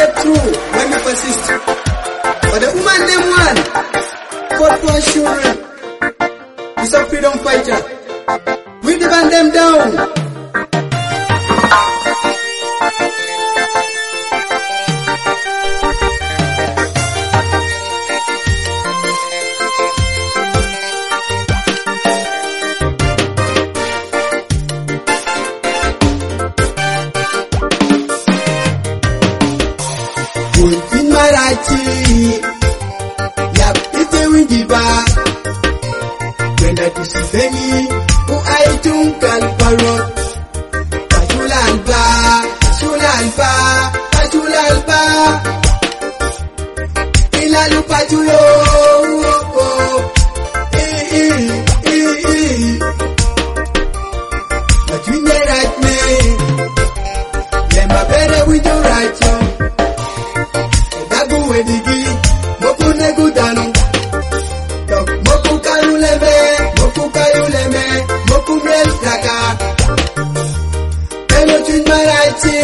get through when we persist. But the woman them one fought for children. It's a freedom fighter. We demand them down. In Marathi, yap ite windiba. Kwenda tusifeni, uaitungkal parot. Pachulalba, pachulalba, pachulalba. Ilalu pachulo, But we may right me. Lemba bere we do right yo. Wedigi, moku negudano. Moku kayuleme, moku meltaka. Eno tun Marathi.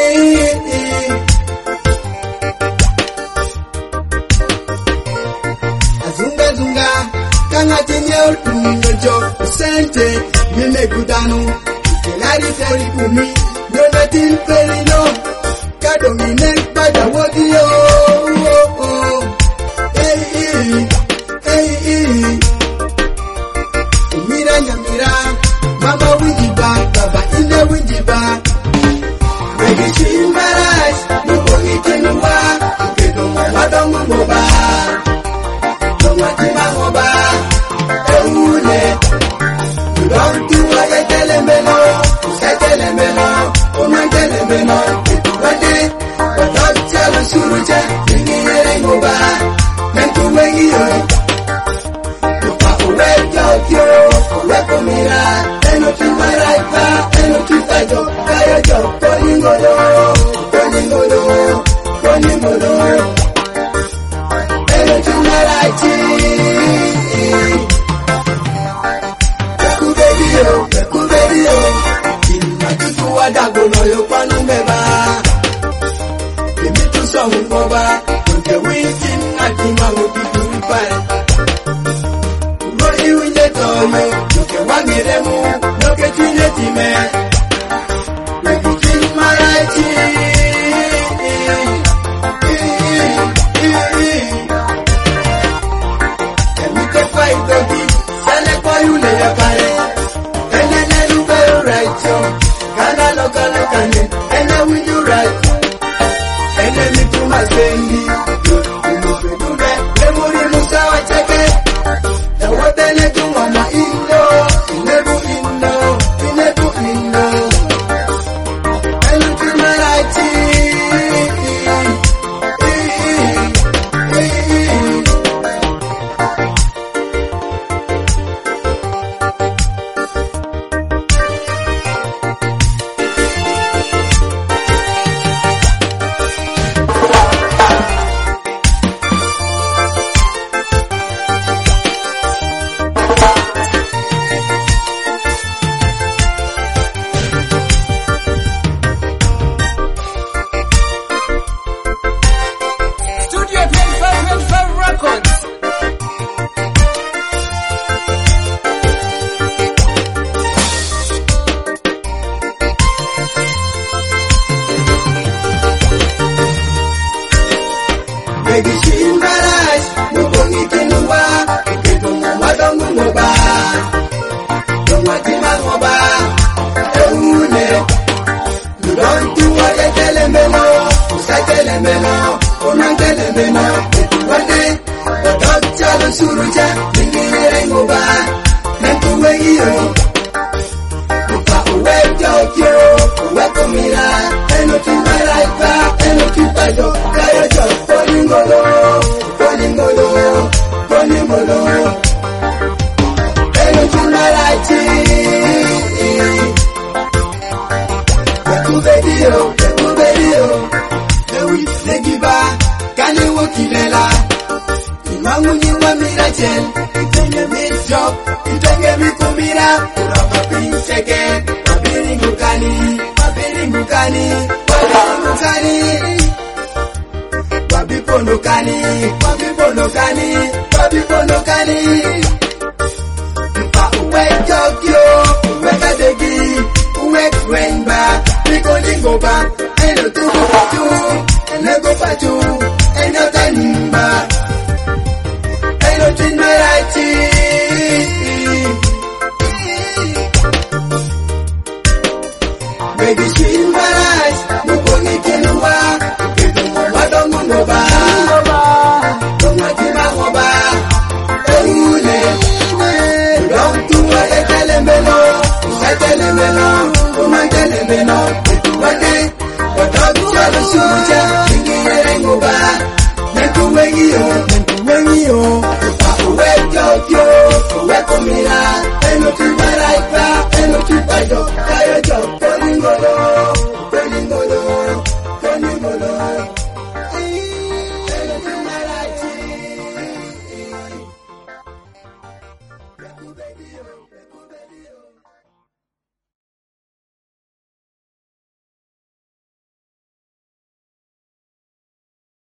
Azunga zunga, kangati nyol kungojo. Sente, mine gudano. Kelari feri kumi, yonatil perino. Kadomine pada wodio. Mira nyamira, mama winjiba, baba ine winjiba. Wegi chimbaras, nukongi kinuwa, ukedonga madongo moba. Donga tima moba, eule. Udontu wagetele meno, usetele meno, unwantele meno. Wade, wadotchalo suruje, ingiyere moba. Mentu wengi yo. Mira, eno tu maraipa, eno tu tayo, kayo yo, koningolo, eno tu Marathi. Bekubedio, inatiku wadagono yo panumeba. Kimitu songu boba, unke wikin atima mutituripae. Roi winde toyo. Wangiremu, noke tunetime. Wegi Marathi. Emite fight dogi, sale kwa yule ya pare. Ene lube right yo, kana loka ne. Ene windu right. Ene mitu masendi, umupedume. Lemuri musawa cheke. Tawatene tungoma indo. Wegi chimbaras, nukongi kinuwa, ukedonga madongo moba. Donga tima moba, eune. Udontu wagetele meno, usatele meno, unangele meno. Wade, wadotchalo suruje, ingiyere moba. Mentu wengi yo. Upa uwe jokyo, uwe komira. Eno tu maraipa, eno tu tayo, kayo yo. Koningolo. Eno tu Marathi. Bekubedio. Ewi negiba, kane wokilela. Imangu niwa mirachel, itenge mitjok, itenge mikumira. Urapa pincheke, wabiringukani. no kani, poor people no kani, poor people no kani. If I wake up yo, wake up again, wake rain back, we go back, and no to go for you, and no go for you, and no turning back, and no change my right. Baby, sweet my eyes, no going to the work, I don't go back, don't want to go back, don't do what I tell him below, I tell him below, I tell him below, one day, but don't tell the soldier, thinking I go back, make a way,